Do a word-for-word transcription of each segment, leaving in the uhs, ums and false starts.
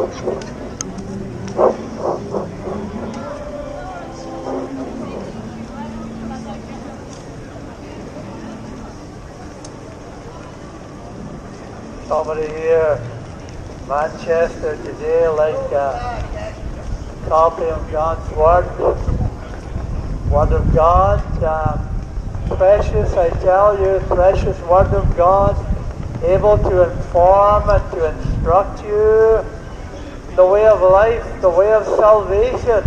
Somebody here, Manchester today, like a copy of God's Word, Word of God, um, precious, I tell you, precious Word of God, able to inform and to instruct you the way of life, the way of salvation.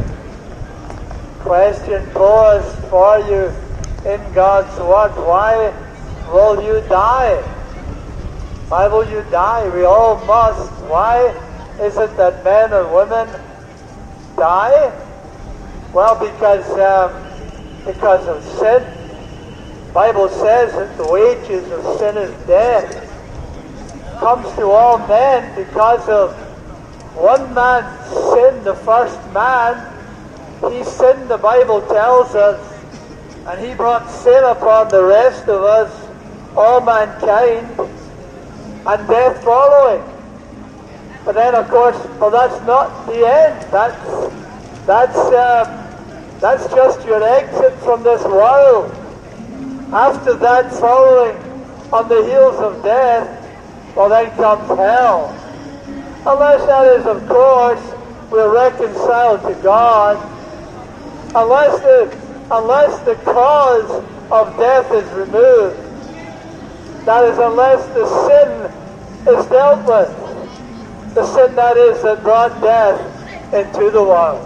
Question posed for you in God's Word: why will you die? Why will you die? We all must. Why is it that men and women die? Well, because um, because of sin. The Bible says that the wages of sin is death. It comes to all men because of one man's sin, the first man. He sinned, the Bible tells us, and he brought sin upon the rest of us, all mankind, and death following. But then, of course, well, that's not the end. That's that's um, that's just your exit from this world. After that, following on the heels of death, well, then comes hell. Unless that is, of course, we're reconciled to God. Unless the unless the cause of death is removed. That is, unless the sin is dealt with. The sin, that is, that brought death into the world.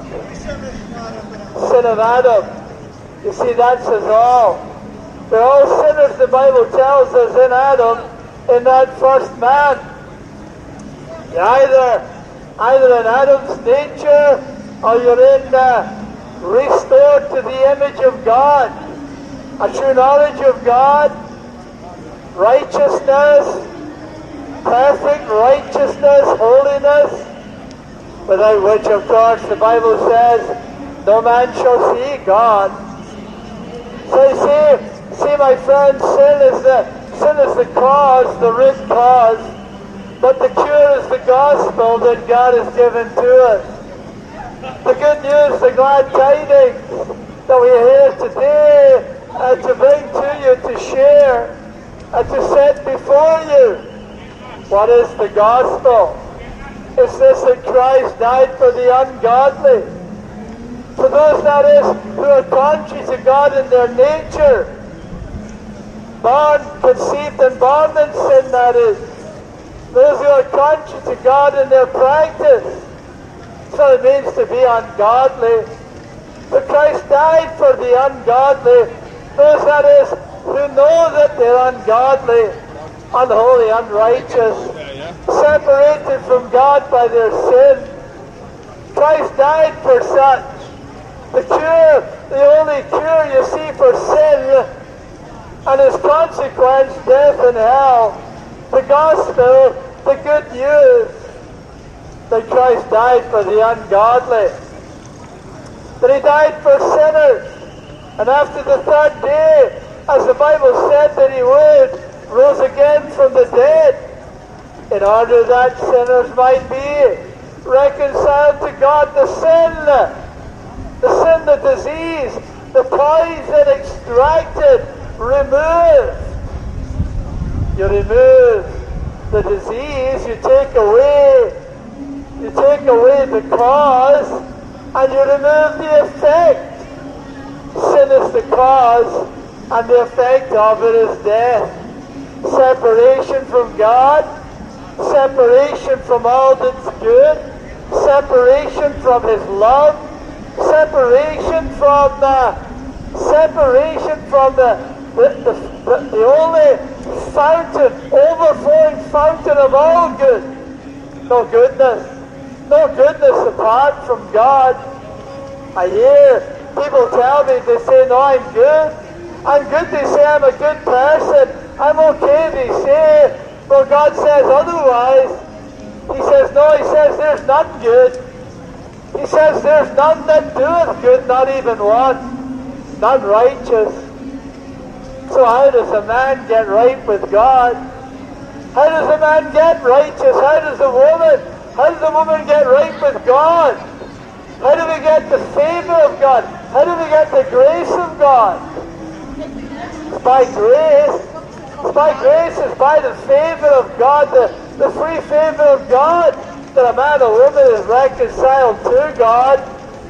Sin of Adam. You see, that says all. We're all sinners, the Bible tells us, in Adam, in that first man. You're either, either in Adam's nature, or you're in uh, restored to the image of God. A true knowledge of God. Righteousness, perfect righteousness, holiness, without which, of course, the Bible says, no man shall see God. So you see, see, my friend, sin is the sin is the cause, the root cause, but the cure is the gospel that God has given to us. The good news, the glad tidings that we are here today uh, to bring to you, to share, and to set before you. What is the gospel? It's this, that Christ died for the ungodly. For those, that is, who are contrary to God in their nature. Born, conceived and born in sin, that is. Those who are contrary to God in their practice. So it means to be ungodly. But Christ died for the ungodly. Those, that is, who know that they're ungodly, unholy, unrighteous, separated from God by their sin. Christ died for such. The cure, the only cure, you see, for sin and its consequence, death and hell, the gospel, the good news that Christ died for the ungodly, that he died for sinners, and after the third day, as the Bible said that he would, rose again from the dead, in order that sinners might be reconciled to God. The sin, the sin, the disease, the poison extracted, removed. You remove the disease, you take away, you take away the cause, and you remove the effect. Sin is the cause, and the effect of it is death. Separation from God, separation from all that's good, separation from His love, separation from the separation from the the, the, the, the only fountain, overflowing fountain of all good. No goodness, no goodness apart from God. I hear people tell me, they say, no, I'm good. I'm good, they say, I'm a good person. I'm okay, they say. Well, God says otherwise. He says, no, he says, there's none good. He says, there's none that doeth good, not even one. None righteous. So how does a man get right with God? How does a man get righteous? How does a woman, How does a woman get right with God? How do we get the favor of God? How do we get the grace of God? It's by grace. It's by grace. It's by the favor of God, the, the free favor of God, that a man or woman is reconciled to God.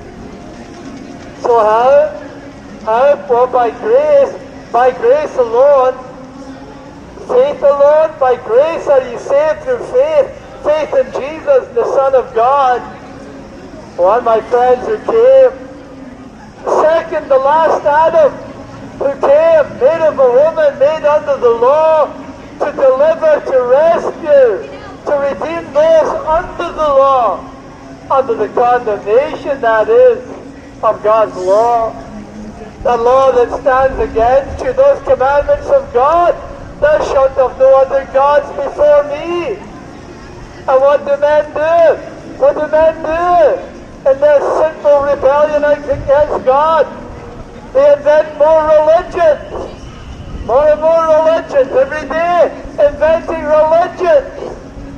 So how? How? Well, by grace. By grace alone. Faith alone. By grace are you saved through faith. Faith in Jesus, the Son of God. One, my friends, who came. Second, the last Adam, who came, made of a woman, made under the law, to deliver, to rescue, to redeem those under the law, under the condemnation, that is, of God's law. The law that stands against you, those commandments of God, thou shalt have no other gods before me. And what do men do? What do men do? In their sinful rebellion against God, they invent more religions. More and more religions every day, inventing religions.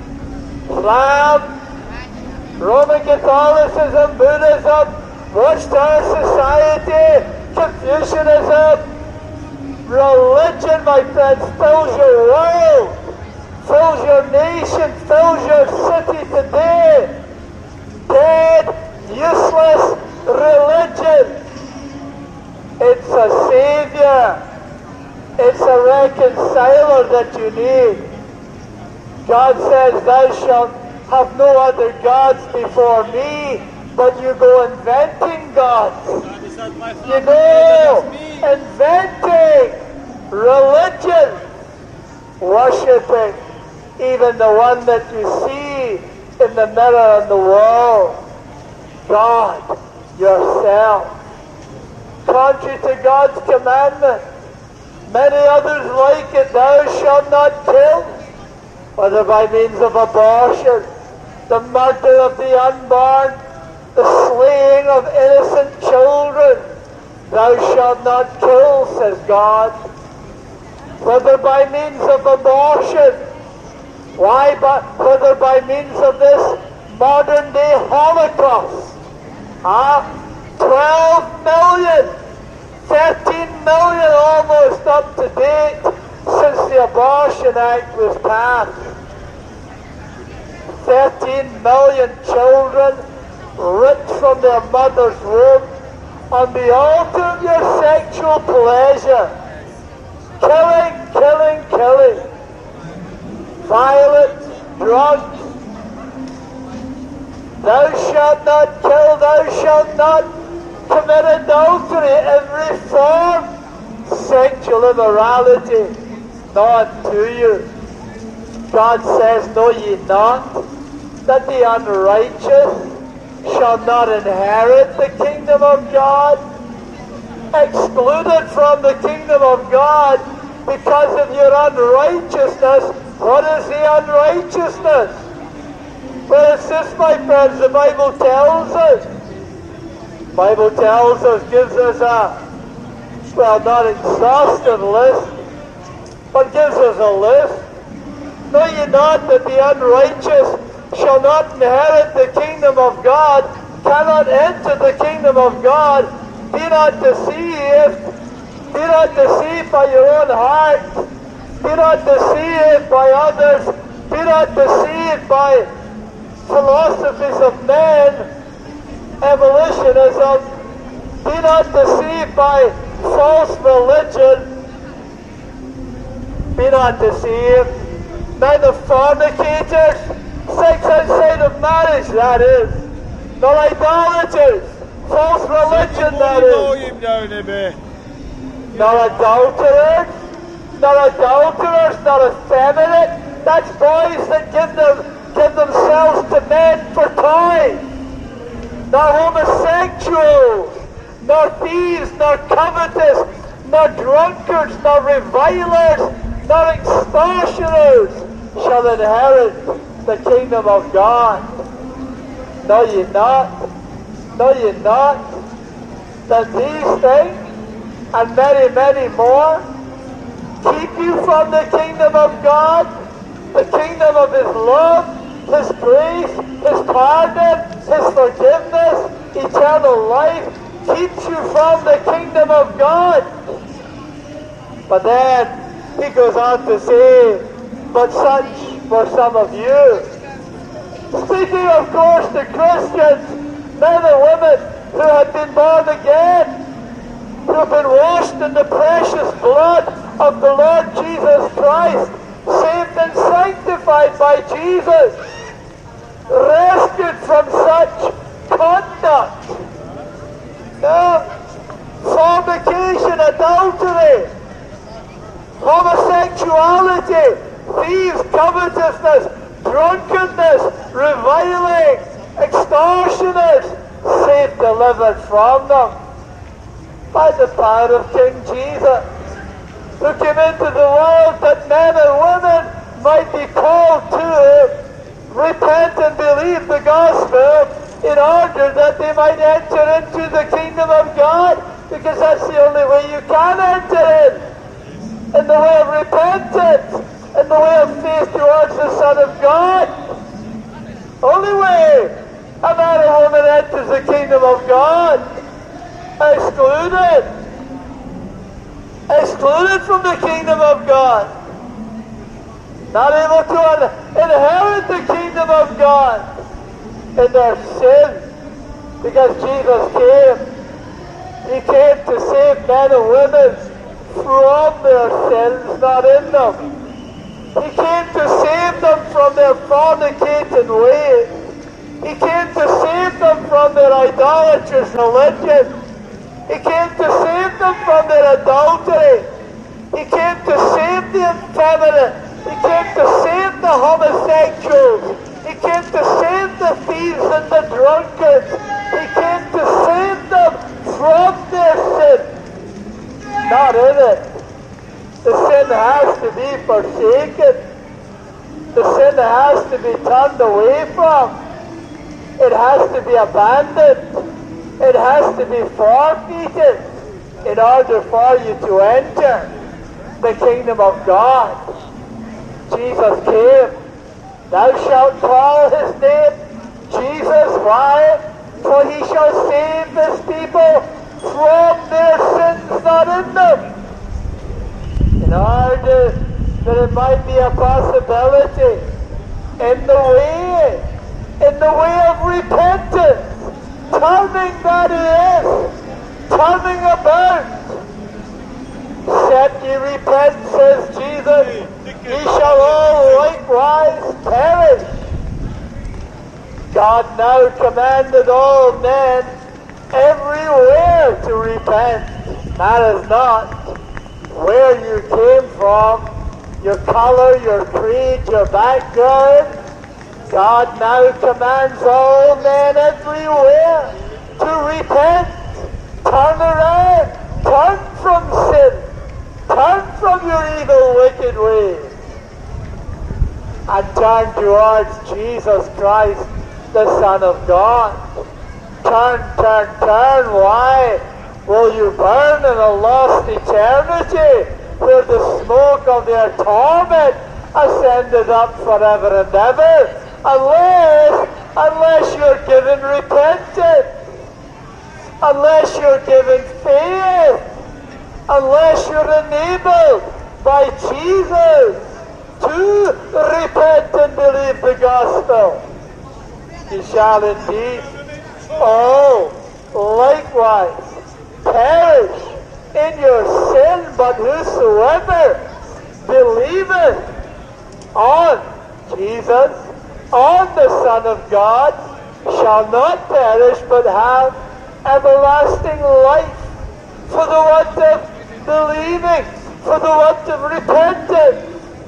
Islam, Roman Catholicism, Buddhism, Watchtower Society, Confucianism. Religion, my friends, fills your world, fills your nation, fills your city today. Dead, useless religion. It's a savior. It's a reconciler that you need. God says, thou shalt have no other gods before me, but you go inventing gods. You go inventing religion, worshipping even the one that you see in the mirror on the wall. God, yourself. Contrary to God's commandment. Many others like it. Thou shalt not kill, whether by means of abortion, the murder of the unborn, the slaying of innocent children. Thou shalt not kill, says God. Whether by means of abortion, why, but whether by means of this modern day Holocaust. Ah, twelve million, thirteen million almost up to date since the Abortion Act was passed. thirteen million children ripped from their mother's womb on the altar of your sexual pleasure. Killing, killing, killing. Violence, drugs. Thou shalt not kill, thou shalt not commit adultery, every form, sexual immorality, not to you. God says, know ye not that the unrighteous shall not inherit the kingdom of God? Excluded from the kingdom of God because of your unrighteousness. What is the unrighteousness? Well, it's this, my friends, the Bible tells us. The Bible tells us, gives us a, well, not exhaustive list, but gives us a list. Know ye not that the unrighteous shall not inherit the kingdom of God, cannot enter the kingdom of God? Be not deceived. Be not deceived by your own heart. Be not deceived by others. Be not deceived by philosophies of men, evolutionism. Be not deceived by false religion. Be not deceived. Men of fornicators, sex outside of marriage, that is. Nor idolaters, false religion, that is. Nor adulterers, nor adulterers, nor effeminate. That's boys that give them give themselves to men for toys. Nor homosexuals, nor thieves, nor covetous, nor drunkards, nor revilers, nor extortioners shall inherit the kingdom of God. Know ye not, know ye not, that these things, and many, many more, keep you from the kingdom of God, the kingdom of His love, His grace, His pardon, His forgiveness, eternal life keeps you from the kingdom of God. But then he goes on to say, but such were some of you. Speaking, of course, to Christians, men and women who had been born again, who have been washed in the precious blood of the Lord Jesus Christ, saved and sanctified by Jesus, rescued from such conduct. Now, fornication, adultery, homosexuality, thieves, covetousness, drunkenness, reviling, extortioners, saved, delivered from them by the power of King Jesus, who came into the world that men and women might be called to repent and believe the gospel in order that they might enter into the kingdom of God, because that's the only way you can enter in. In the way of repentance, in the way of faith towards the Son of God. Only way a man or woman enters the kingdom of God. Excluded. Excluded from the kingdom of God. Not able to inherit the kingdom of God in their sin. Because Jesus came. He came to save men and women from their sins, not in them. He came to save them from their fornicating ways. He came to save them from their idolatrous religion. He came to save them from their adultery. He came to save the effeminate. He came to save the homosexuals. He came to save the thieves and the drunkards. He came to save them from their sin. Not in it. The sin has to be forsaken. The sin has to be turned away from. It has to be abandoned. It has to be forfeited in order for you to enter the kingdom of God. Jesus came. Thou shalt call his name Jesus. Why? For he shall save his people from their sins, not in them. In order that it might be a possibility in the way, in the way of repentance, turning that is, turning about. Except ye repent, says Jesus, ye shall all likewise perish. God now commanded all men everywhere to repent. Matters not where you came from, your color, your creed, your background. God now commands all men everywhere to repent, turn around, turn from sin, turn from your evil, wicked ways, and turn towards Jesus Christ, the Son of God. Turn, turn, turn. Why? Will you burn in a lost eternity where the smoke of their torment ascended up forever and ever? Unless, unless you're given repentance, unless you're given faith, unless you're enabled by Jesus to repent and believe the gospel, you shall indeed all likewise perish in your sin. But whosoever believeth on Jesus, on the Son of God, shall not perish but have everlasting life. For the want of believing, for the want of repentance.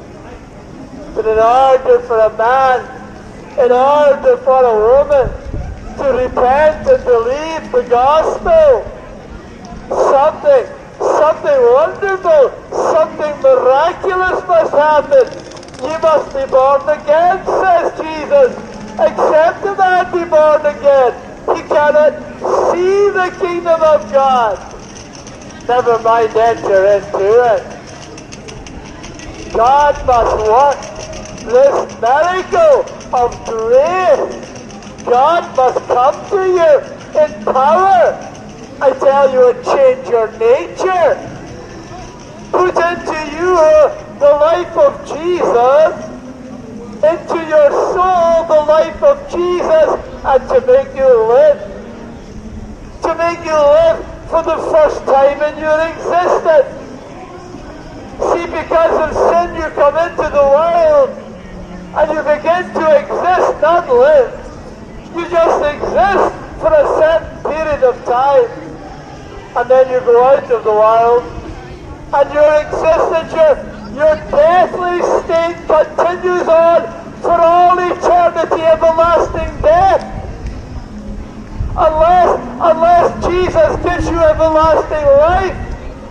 But in order for a man, in order for a woman to repent and believe the gospel, something, something wonderful, something miraculous must happen. You must be born again, says Jesus. Except a man be born again, he cannot see the kingdom of God. Never mind enter into it. God must work this miracle of grace. God must come to you in power. I tell you, and change your nature. Put into you the life of Jesus, into your soul the life of Jesus, and to make you live. To make you live for the first time in your existence. See, because of sin you come into the world, and you begin to exist, not live. You just exist for a certain period of time, and then you go out of the world, and your existence, your, your deathly state continues on for all eternity, everlasting death. Unless, unless Jesus gives you everlasting life,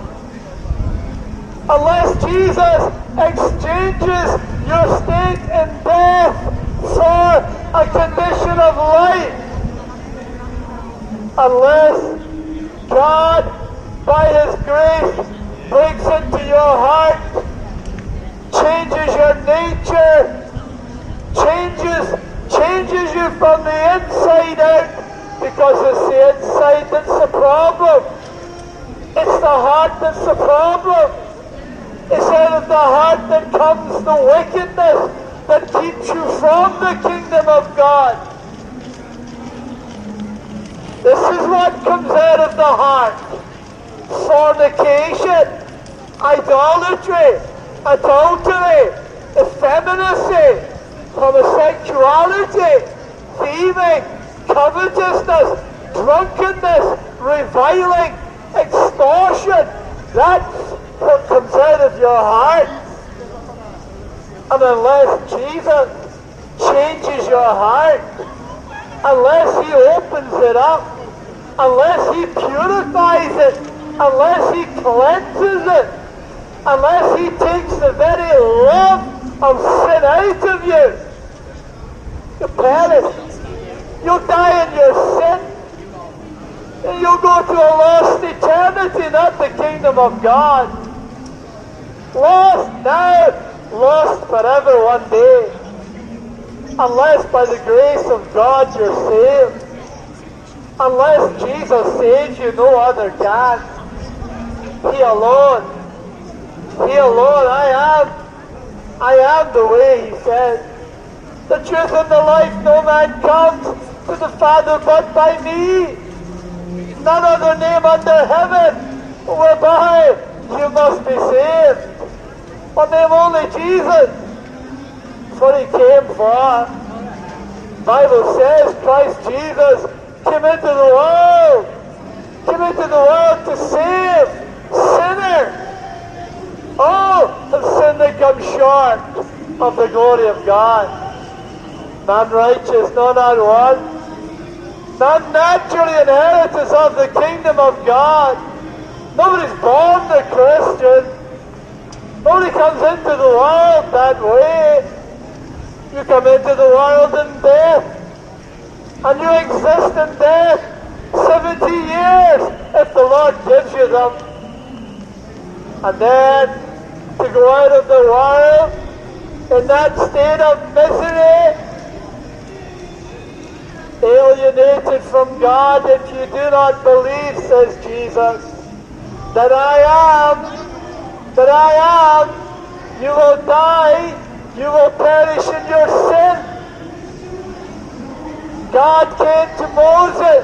unless Jesus exchanges your state in death for a condition of life, unless God, by His grace, breaks into your heart, changes your nature, changes, changes you from the inside out, because it's the inside that's the problem. It's the heart that's the problem. It's out of the heart that comes the wickedness that keeps you from the kingdom of God. This is what comes out of the heart. Fornication, idolatry, adultery, effeminacy, homosexuality, thieving, covetousness, drunkenness, reviling, extortion. That's what comes out of your heart. And unless Jesus changes your heart, unless He opens it up, unless He purifies it, unless He cleanses it, unless He takes the very love of sin out of you, you perish. You'll die in your sin. And you'll go to a lost eternity, not the kingdom of God. Lost now, lost forever one day. Unless by the grace of God you're saved. Unless Jesus saves you, no other can. He alone. He alone. I am. I am the way, He said. The truth and the life, no man comes to the Father but by me. None other name under heaven whereby you must be saved. One name only, Jesus. That's what He came for. The Bible says Christ Jesus came into the world. Came into the world to save sinners. Oh, the sin that comes short of the glory of God. None righteous, no, not one. None naturally inheritors of the kingdom of God. Nobody's born a Christian. Nobody comes into the world that way. You come into the world in death. And you exist in death seventy years if the Lord gives you them. And then to go out of the world in that state of misery, alienated from God, if you do not believe, says Jesus, that I am, that I am, you will die, you will perish in your sin. God came to Moses,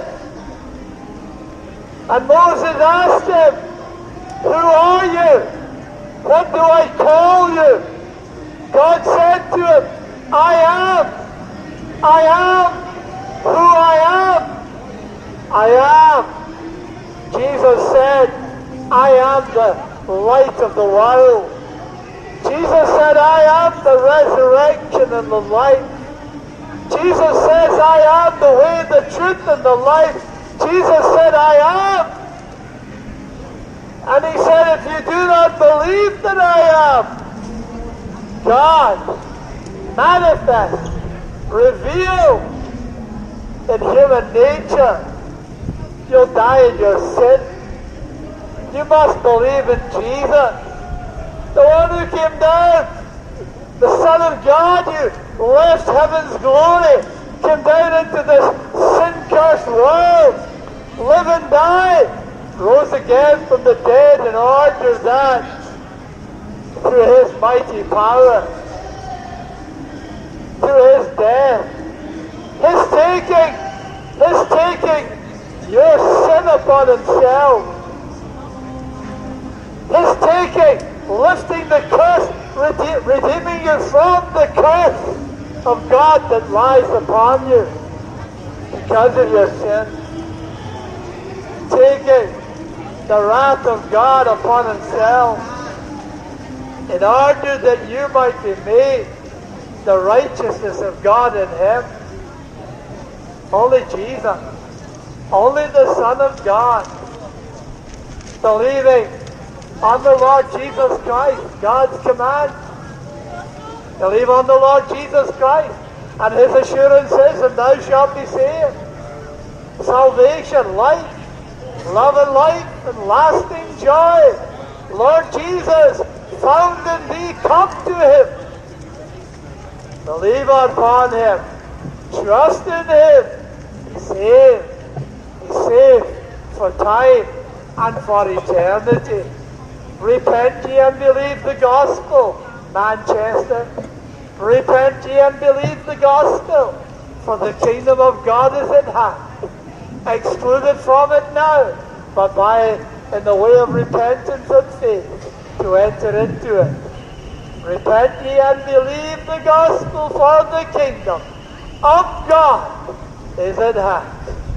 and Moses asked him, who are you? What do I call you? God said to him, I am, I am who I am. I am. Jesus said, I am the light of the world. Jesus said, I am the resurrection and the life. Jesus says, I am the way, the truth, and the life. Jesus said, I am. And He said, if you do not believe that I am, God, manifest, revealed in human nature, you'll die in your sin. You must believe in Jesus, the one who came down, the Son of God. You left heaven's glory, came down into this sin-cursed world, lived and died, rose again from the dead in order that through his mighty power, through his death, his taking, his taking your sin upon himself, his taking, lifting the curse, rede- redeeming you from the curse of God that lies upon you because of your sin, taking the wrath of God upon himself in order that you might be made the righteousness of God in him. Only Jesus, only the Son of God, believing on the Lord Jesus Christ, God's command. Believe on the Lord Jesus Christ, and his assurance is, and thou shalt be saved. Salvation, life, love and life, and lasting joy. Lord Jesus, found in thee, come to him. Believe upon him. Trust in him. Be saved. Be saved for time and for eternity. Repent ye and believe the gospel, Manchester. Repent ye and believe the gospel, for the kingdom of God is at hand. Excluded from it now, but by in the way of repentance and faith to enter into it. Repent ye and believe the gospel, for the kingdom of God is at hand.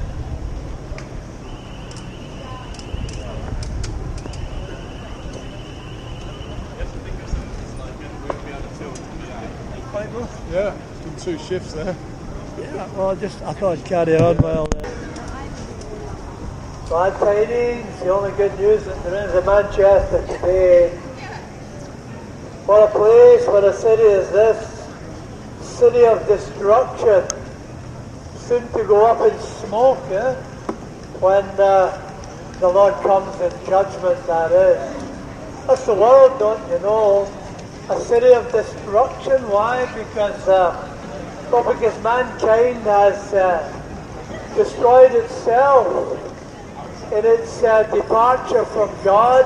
Yeah, been two shifts there. Yeah, well, just I thought I'd carry on while there. Glad tidings, the only good news that there is in Manchester today. What a place, what a city is this? City of destruction. Soon to go up in smoke, eh? When uh, the Lord comes in judgment, that is. That's the world, don't you know? A city of destruction. Why? Because, uh, well, because mankind has uh, destroyed itself in its uh, departure from God.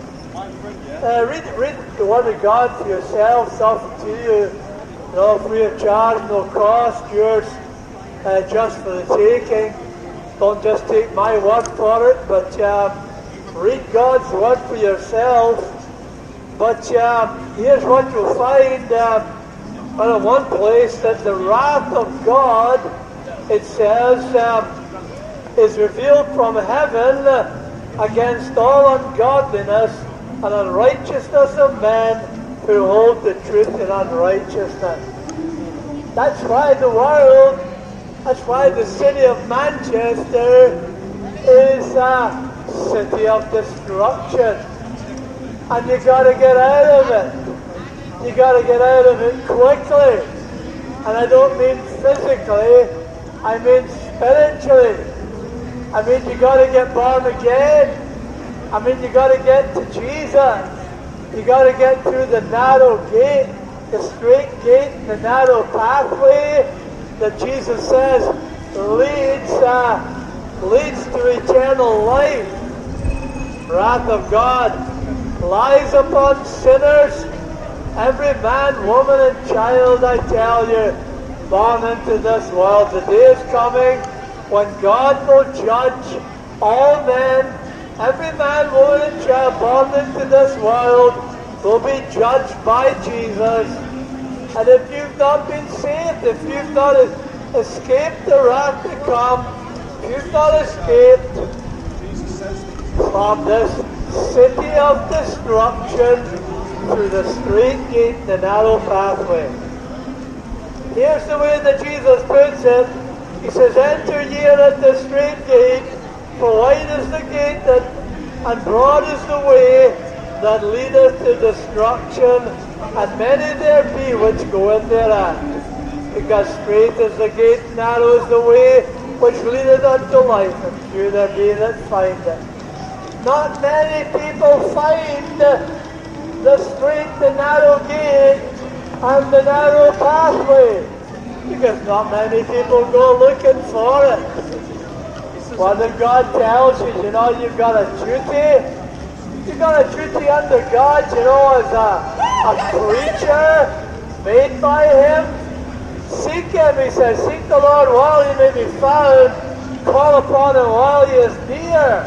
Uh, read, read the Word of God for yourself, it's offered to you, you know, free of charge, no cost, yours uh, just for the taking. Don't just take my word for it, but um, read God's Word for yourself. But um, here's what you'll find um, well, in one place, that the wrath of God, it says, um, is revealed from heaven against all ungodliness and unrighteousness of men who hold the truth in unrighteousness. That's why the world, that's why the city of Manchester is a city of destruction. And you got to get out of it. You got to get out of it quickly. And I don't mean physically, I mean spiritually. I mean you got to get born again. I mean you got to get to Jesus. You got to get through the narrow gate, the straight gate, the narrow pathway that Jesus says leads uh, leads to eternal life. Wrath of God lies upon sinners, every man, woman, and child, I tell you, born into this world. The day is coming when God will judge all men, every man, woman, and child born into this world will be judged by Jesus. And if you've not been saved, if you've not escaped the wrath to come, if you've not escaped from this city of destruction through the straight gate, the narrow pathway. Here's the way that Jesus puts it. He says, enter ye at the straight gate, for wide is the gate that, and broad is the way that leadeth to destruction, and many there be which go in thereat. Because straight is the gate, narrow is the way which leadeth unto life, and few there be that find it. Not many people find the straight and narrow gate and the narrow pathway, because not many people go looking for it. What if God tells you, you know, you've got a duty, you've got a duty under God, you know, as a, a creature made by Him. Seek Him, He says, seek the Lord while He may be found, call upon Him while He is near.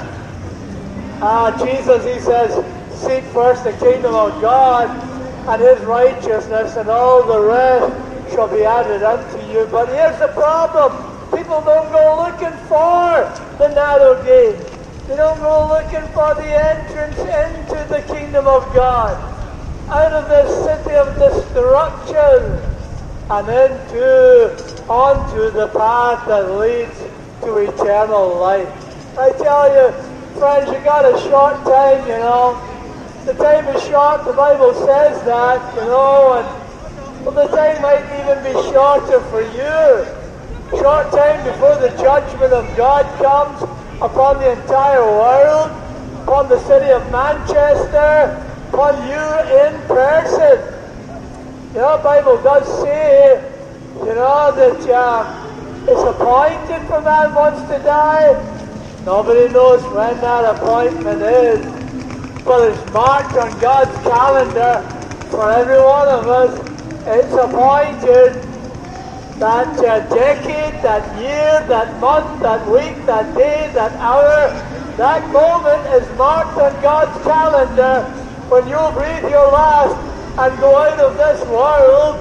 Ah, Jesus, He says, seek first the kingdom of God and His righteousness, and all the rest shall be added unto you. But here's the problem. People don't go looking for the narrow gate. They don't go looking for the entrance into the kingdom of God, out of this city of destruction, and into, onto the path that leads to eternal life. I tell you, friends, you got a short time, you know. The time is short, the Bible says that, you know, and well, the time might even be shorter for you. Short time before the judgment of God comes upon the entire world, upon the city of Manchester, upon you in person. You know, the Bible does say, you know, that uh, it's appointed for man once to die. Nobody knows when that appointment is, but it's marked on God's calendar for every one of us. It's appointed. That uh, decade, that year, that month, that week, that day, that hour, that moment is marked on God's calendar when you'll breathe your last and go out of this world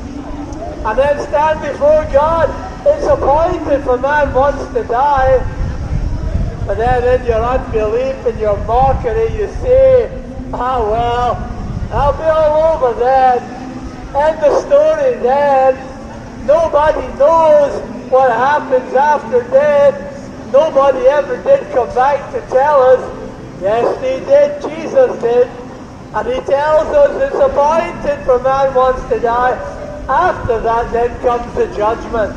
and then stand before God. It's appointed for man once to die. But then in your unbelief and your mockery, you say, ah, well, I'll be all over then. End the story then. Nobody knows what happens after death. Nobody ever did come back to tell us. Yes, He did. Jesus did. And He tells us it's appointed for man once to die. After that, then comes the judgment.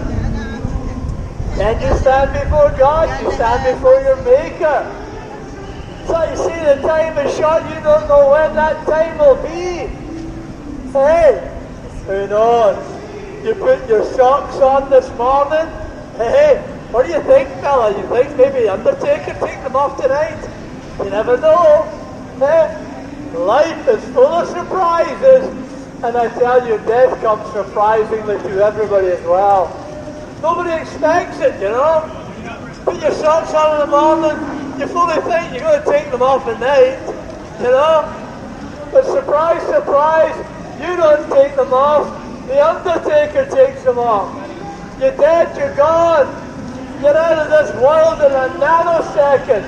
Then you stand before God. You stand before your Maker. So you see, the time is short. You don't know when that time will be. Hey, who knows? You put your socks on this morning. Hey, what do you think, fella? You think maybe Undertaker take them off tonight? You never know. Hey, life is full of surprises, and I tell you, death comes surprisingly to everybody as well. Nobody expects it, you know. Put your socks on in the morning. You fully think you're going to take them off at night, you know. But surprise, surprise, you don't take them off. The Undertaker takes them off. You're dead, you're gone. You're out of this world in a nanosecond.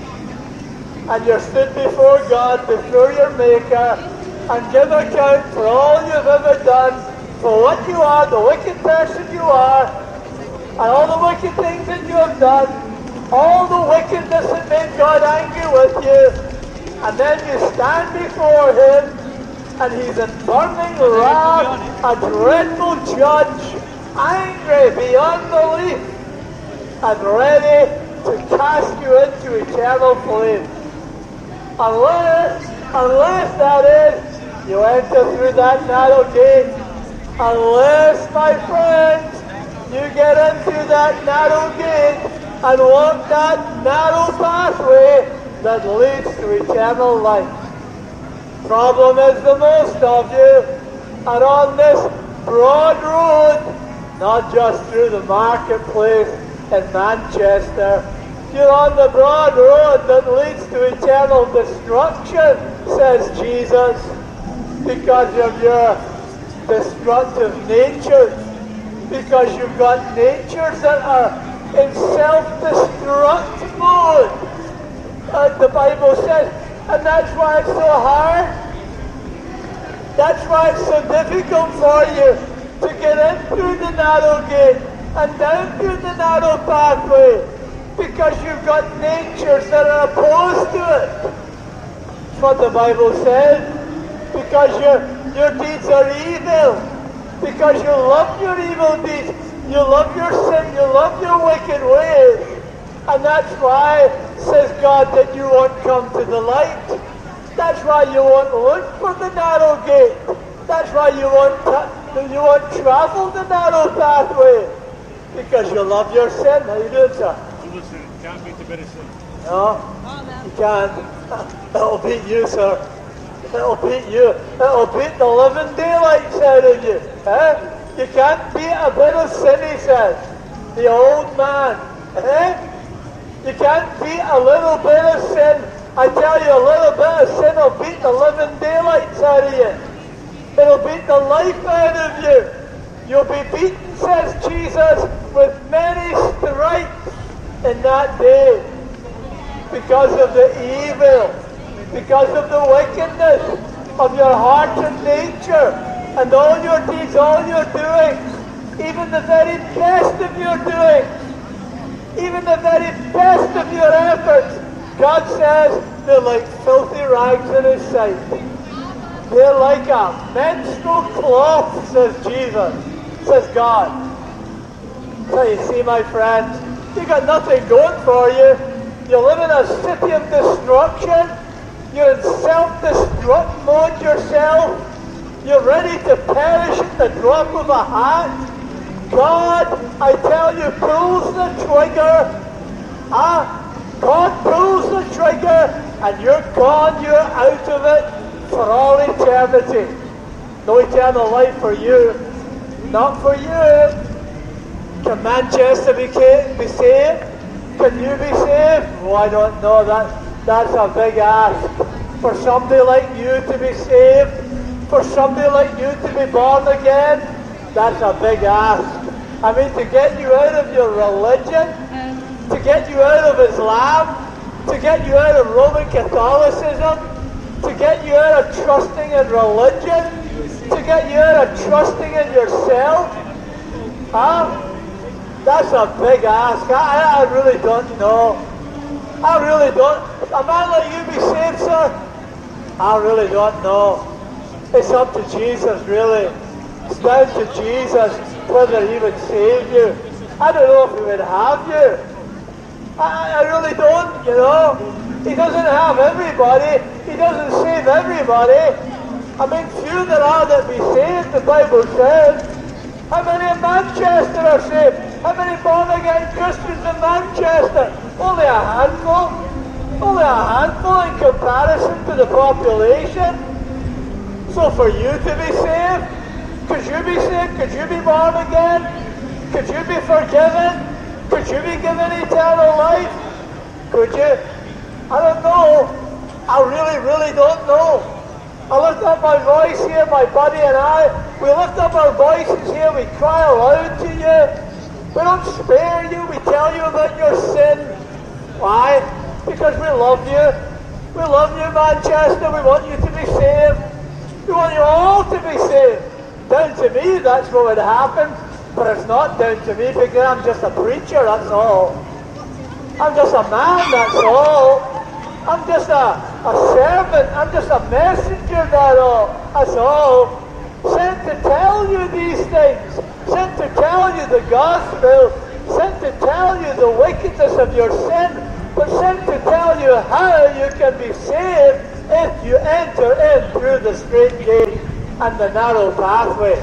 And you're stood before God, before your Maker, and give account for all you've ever done, for what you are, the wicked person you are, and all the wicked things that you have done, all the wickedness that made God angry with you. And then you stand before Him, and He's in burning wrath, a dreadful judge, angry beyond belief, and ready to cast you into eternal flame. Unless, unless that is, you enter through that narrow gate. Unless, my friends, you get into that narrow gate and walk that narrow pathway that leads to eternal life. Problem is the most of you are on this broad road, not just through the marketplace in Manchester. You're on the broad road that leads to eternal destruction, says Jesus, because of your destructive nature, because you've got natures that are in self-destruct mode. Uh, the Bible says, and that's why it's so hard. That's why it's so difficult for you to get in through the narrow gate and down through the narrow pathway, because you've got natures that are opposed to it. That's what the Bible says. Because your, your deeds are evil. Because you love your evil deeds. You love your sin. You love your wicked ways. And that's why, says God, that you won't come to the light. That's why you won't look for the narrow gate. That's why you won't, tra- you won't travel the narrow pathway, because you love your sin. How you doing, sir? Listen, can't beat the bit of sin. No, you can't. It'll beat you, sir. It'll beat you. It'll beat the living daylights out of you. Eh? You can't beat a bit of sin, he says. The old man. Eh? You can't beat a little bit of sin. I tell you, a little bit of sin will beat the living daylights out of you. It'll beat the life out of you. You'll be beaten, says Jesus, with many stripes in that day, because of the evil, because of the wickedness of your heart and nature, and all your deeds, all your doings, even the very best of your doings, even the very best of your efforts. God says they're like filthy rags in his sight. They're like a menstrual cloth, says Jesus, says God. So you see, my friends, you got nothing going for you. You live in a city of destruction. You're in self-destruct mode yourself. You're ready to perish at the drop of a hat. God, I tell you, pulls the trigger. Ah, God pulls the trigger, and you're gone. You're out of it for all eternity. No eternal life for you. Not for you. Can Manchester be, be saved? Can you be saved? Oh, I don't know. That, that's a big ask. For somebody like you to be saved, for somebody like you to be born again, that's a big ask. I mean, to get you out of your religion, to get you out of Islam, to get you out of Roman Catholicism, to get you out of trusting in religion, to get you out of trusting in yourself. Huh? That's a big ask. I, I really don't know. I really don't. A man like you be saved, sir? I really don't know. It's up to Jesus, really. It's down to Jesus whether he would save you. I don't know if he would have you. I, I really don't, you know. He doesn't have everybody. He doesn't save everybody. I mean, few there are that be saved, the Bible says. How many in Manchester are saved? How many born-again Christians in Manchester? Only a handful. Only a handful in comparison to the population. So for you to be saved, could you be saved? Could you be born again? Could you be forgiven? Could you be given eternal life? Could you? I don't know. I really, really don't know. I lift up my voice here, my buddy and I. We lift up our voices here. We cry aloud to you. We don't spare you. We tell you about your sin. Why? Because we love you. We love you, Manchester. We want you to be saved. We want you all to be saved. Down to me, that's what would happen. But it's not down to me because I'm just a preacher, that's all. I'm just a man, that's all. I'm just a, a servant. I'm just a messenger, that's all. That's all. Sent to tell you these things. Sent to tell you the gospel. Sent to tell you the wickedness of your sin. But sent to tell you how you can be saved if you enter in through the straight gate and the narrow pathway.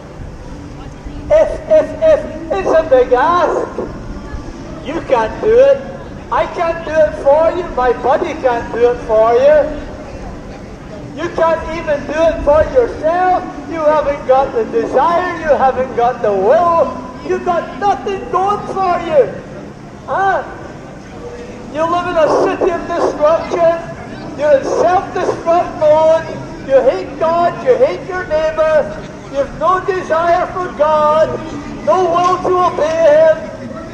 If, if, if, it's a big ask. You can't do it. I can't do it for you. My buddy can't do it for you. You can't even do it for yourself. You haven't got the desire. You haven't got the will. You've got nothing going for you. Huh? You live in a city of destruction. You're in self-destruct mode. You hate God. You hate your neighbor. You have no desire for God. No will to obey Him.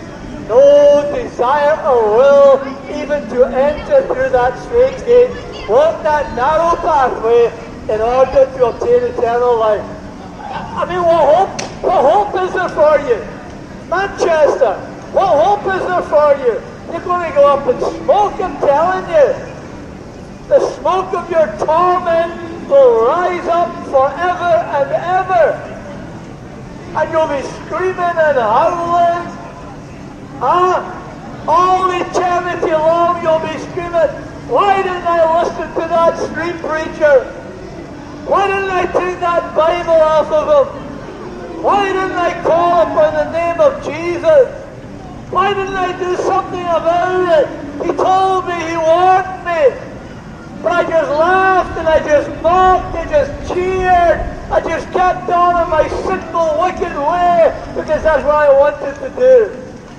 No desire or will even to enter through that straight gate, walk that narrow pathway in order to obtain eternal life. I mean, what hope, what hope is there for you? Manchester, what hope is there for you? You're going to go up in smoke, I'm telling you. The smoke of your torment will rise up forever and ever. And you'll be screaming and howling. Ah, all eternity long you'll be screaming, why didn't I listen to that street preacher? Why didn't I take that Bible off of him? Why didn't I call upon the name of Jesus? Why didn't I do something about it? He told me, he warned me. But I just laughed and I just mocked and just cheered. I just kept on in my sinful, wicked way because that's what I wanted to do.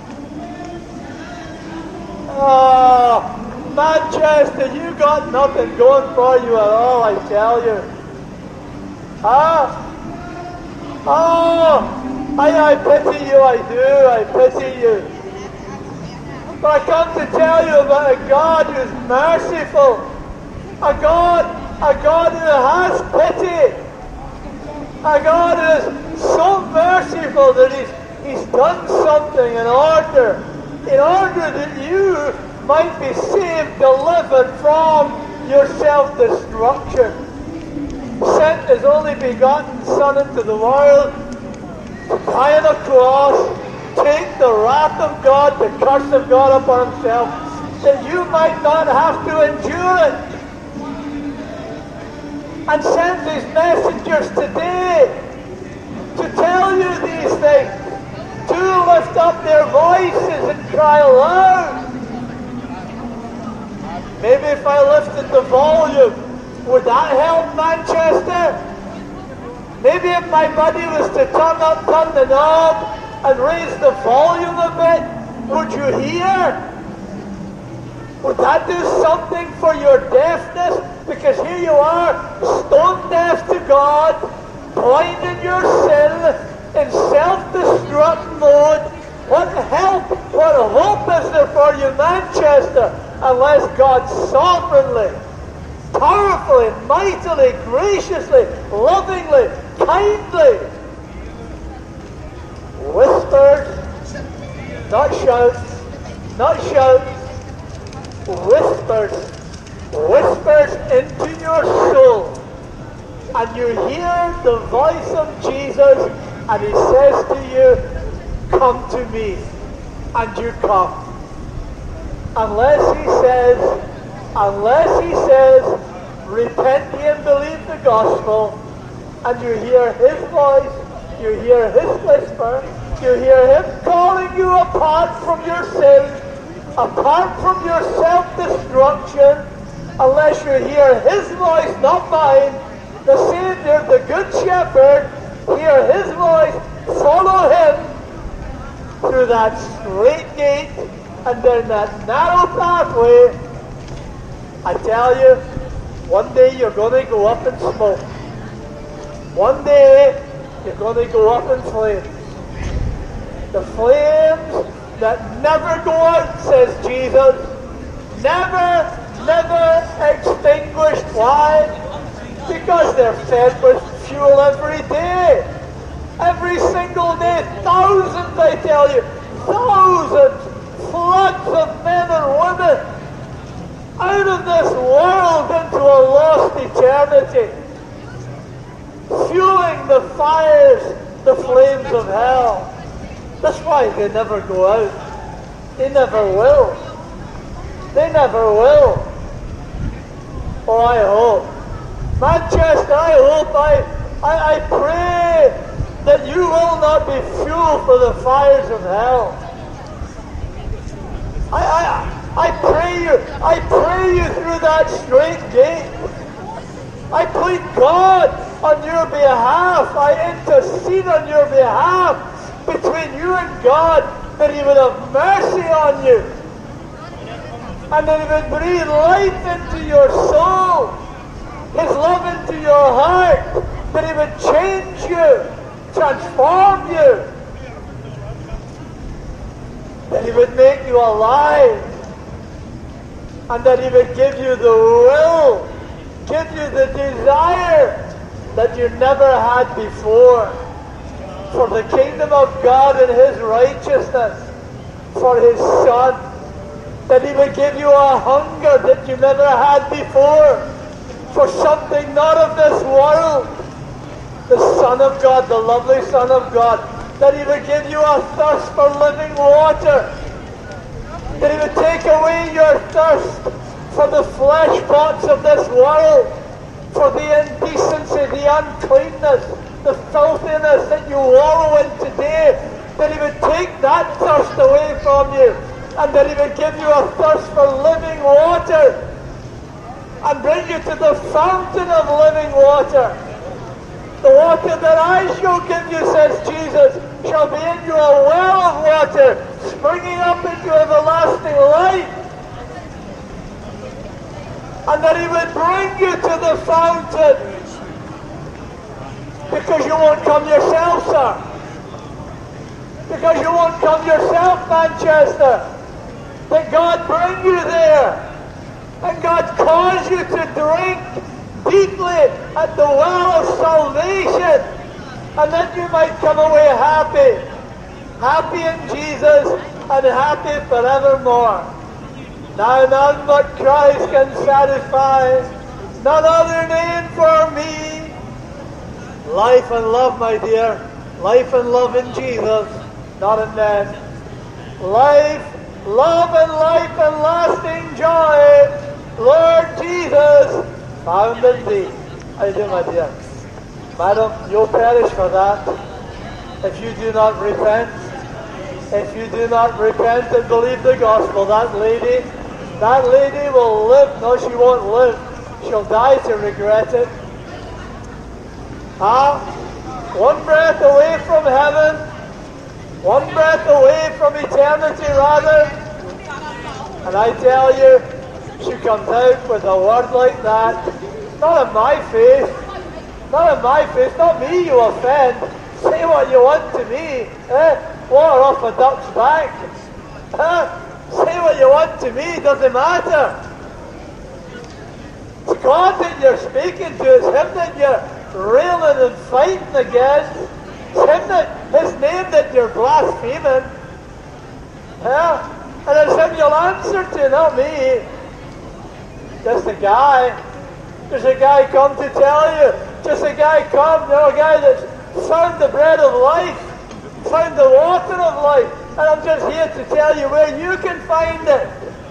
Oh, Manchester, you got nothing going for you at all, I tell you. Huh? Oh, I, I pity you, I do, I pity you. But I come to tell you about a God who's merciful, a God, a God who has pity, a God who is so merciful that He's, he's done something in order, in order that you might be saved, delivered from your self-destruction. Sent His only begotten Son into the world to die on the cross, take the wrath of God, the curse of God upon Himself, that you might not have to endure it. And sent His messengers today to tell you these things, to lift up their voices and cry aloud. Maybe if I lifted the volume, would that help, Manchester? Maybe if my buddy was to turn up, turn the knob, and raise the volume a bit, would you hear? Would that do something for your deafness? Because here you are, stone deaf to God, blind in your sin, in self-destruct mode. What help, what hope is there for you, Manchester, unless God sovereignly, powerfully, mightily, graciously, lovingly, kindly whispers, not shouts, not shouts, whispers, whispers into your soul, and you hear the voice of Jesus, and He says to you, come to me, and you come. Unless He says, unless He says, repent ye and believe the gospel, and you hear His voice, you hear His whisper, you hear Him calling you apart from your sin, apart from your self-destruction, unless you hear His voice, not mine, the Savior, the Good Shepherd, hear His voice, follow Him through that straight gate and down that narrow pathway. I tell you, one day you're going to go up in smoke. One day you're going to go up in flames. The flames that never go out, says Jesus. Never, never extinguished. Why? Because they're fed with fuel every day. Every single day, thousands, I tell you, thousands, floods of men and women out of this world into a lost eternity, fueling the fires, the flames of hell. That's why they never go out. They never will. They never will. Oh, I hope. Manchester, I hope, I, I, I pray that you will not be fuel for the fires of hell. I, I, I pray you, I pray you through that straight gate. I plead God on your behalf. I intercede on your behalf between you and God, that He would have mercy on you, and that He would breathe life into your soul, His love into your heart, that He would change you, transform you, that He would make you alive, and that He would give you the will, give you the desire that you never had before, for the kingdom of God and His righteousness, for His Son, that He would give you a hunger that you never had before, for something not of this world, the Son of God, the lovely Son of God, that He would give you a thirst for living water, that He would take away your thirst for the flesh pots of this world, for the indecency, the uncleanness, the filthiness that you wallow in today, that He would take that thirst away from you, and that He would give you a thirst for living water, and bring you to the fountain of living water. The water that I shall give you, says Jesus, shall be in you a well of water, springing up into everlasting life. And that He would bring you to the fountain. Because you won't come yourself, sir. Because you won't come yourself, Manchester. That God bring you there. And God cause you to drink deeply at the well of salvation, and that you might come away happy, happy in Jesus, and happy forevermore. Now none but Christ can satisfy, none other name for me. Life and love, my dear, life and love in Jesus, not in men. Life, love and life and lasting joy, Lord Jesus, found in thee. How you doing, my dear? Madam, you'll perish for that if you do not repent. If you do not repent and believe the gospel, that lady, that lady will live. No, she won't live. She'll die to regret it. Ah, one breath away from heaven, one breath away from eternity, rather. And I tell you, she comes out with a word like that. Not in my face. Not in my face. Not me you offend. Say what you want to me. Eh? Water off a duck's back. Eh? Say what you want to me. Doesn't matter. It's God that you're speaking to. It's Him that you're railing and fighting against. It's Him that, His name that you're blaspheming. Eh? And it's Him you'll answer to, not me. Just a guy. Just a guy come to tell you. Just a guy come, you know, a guy that's found the bread of life, found the water of life. And I'm just here to tell you where you can find it.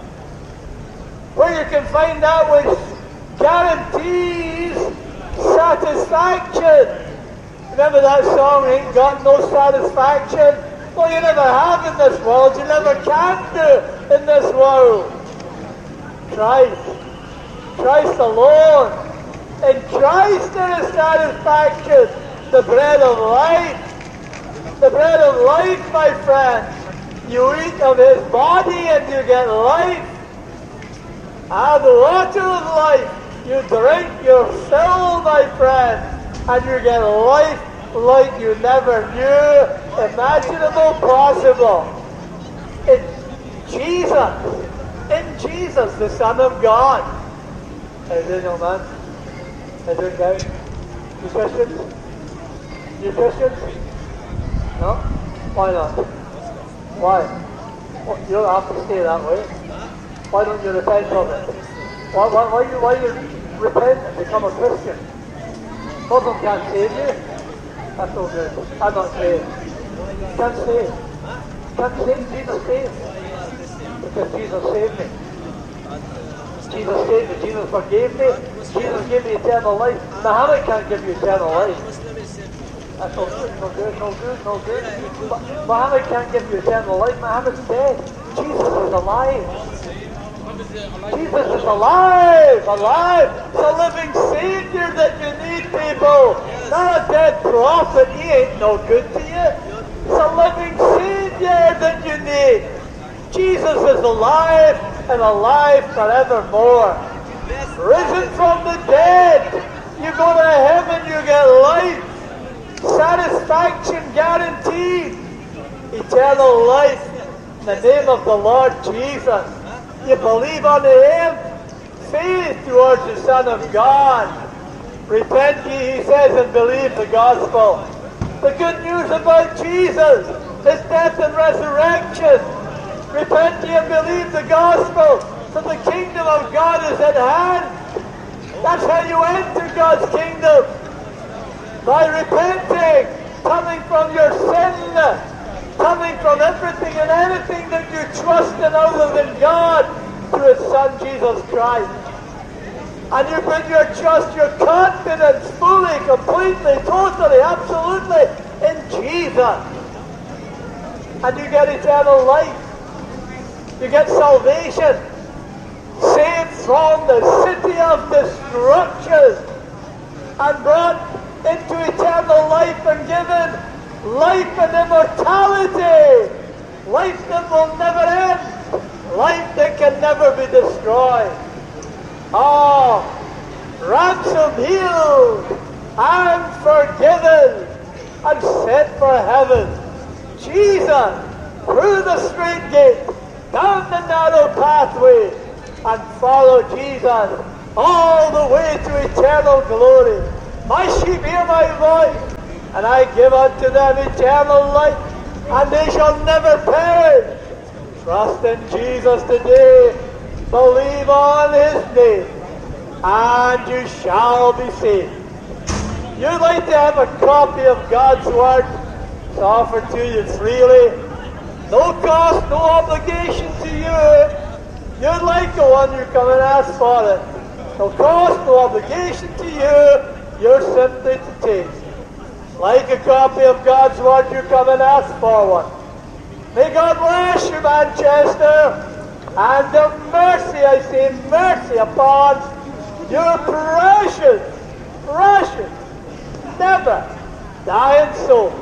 Where you can find that which guarantees satisfaction. Remember that song, Ain't Got No Satisfaction? Well, you never have in this world. You never can do in this world. Christ. Christ alone. In Christ there is satisfaction. The bread of life. The bread of life, my friend. You eat of His body and you get life. Ah, the water of life. You drink your fill, my friend. And you get life like you never knew imaginable possible. In Jesus. In Jesus, the Son of God. How you doing, young man? How you doing, guys? You Christians? You Christians? No? Why not? Why? Well, you don't have to stay that way. Why don't you repent of it? Why, why, why, you, why you repent and become a Christian? Muslim can't save you. That's no good. I'm not saved. Can't save. Can't save. Jesus saved. Because Jesus saved me. Jesus saved me. Jesus forgave me. Jesus gave me eternal life. Muhammad can't give you eternal life. That's no good, no good, no good, no good. But Muhammad can't give you eternal life. Muhammad's dead. Jesus is alive. Jesus is alive, alive. It's a living Savior that you need, people. Not a dead prophet. He ain't no good to you. It's a living Savior that you need. Jesus is alive and alive forevermore. Risen from the dead. You go to heaven, you get life. Satisfaction guaranteed. Eternal life in the name of the Lord Jesus. You believe on Him. Faith towards the Son of God. Repent ye, He says, and believe the gospel. The good news about Jesus, His death and resurrection. Repent ye and believe the gospel, for the kingdom of God is at hand. That's how you enter God's kingdom. By repenting, coming from your sin, coming from everything and anything that you trust in other than God, to His Son Jesus Christ. and you put your trust, your confidence fully, completely, totally, absolutely in Jesus, and you get eternal life. You get salvation, saved from the city of destruction, and brought into eternal life and given life and immortality, life that will never end, life that can never be destroyed. Oh, ransomed, healed, and forgiven, and set for heaven. Jesus, through the straight gate, down the narrow pathway, and follow Jesus all the way to eternal glory. My sheep hear my voice, and I give unto them eternal life, and they shall never perish. Trust in Jesus today. Believe on his name, and you shall be saved. You'd like to have a copy of God's Word? It's offered to you freely. No cost, no obligation to you. You'd like the one, you come and ask for it. No cost, no obligation to you. You're simply to take. Like a copy of God's Word, you come and ask for one. May God bless you, Manchester. And the mercy, I say mercy upon your precious, precious, never dying soul.